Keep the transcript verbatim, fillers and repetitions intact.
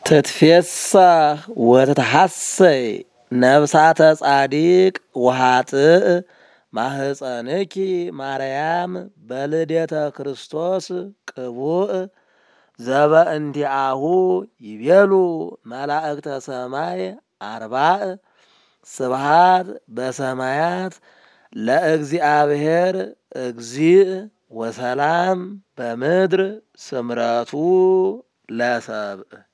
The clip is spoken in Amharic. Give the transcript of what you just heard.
ትትፌሳህ ወትትሐሰይ ነብሳተ ጻዲቅ ወኃጥእ ማህፀንኪ ማርያም በልደተ ክርስቶስ ቅቡእ ዘበእንቲአሁ ይቤሉ መላእክተ ሰማይ አርባዕ ስብሃት በሰማያት ለእግዚአብሔር እግዚእ ወሰላም በምድር ስምረቱ ለሰብእ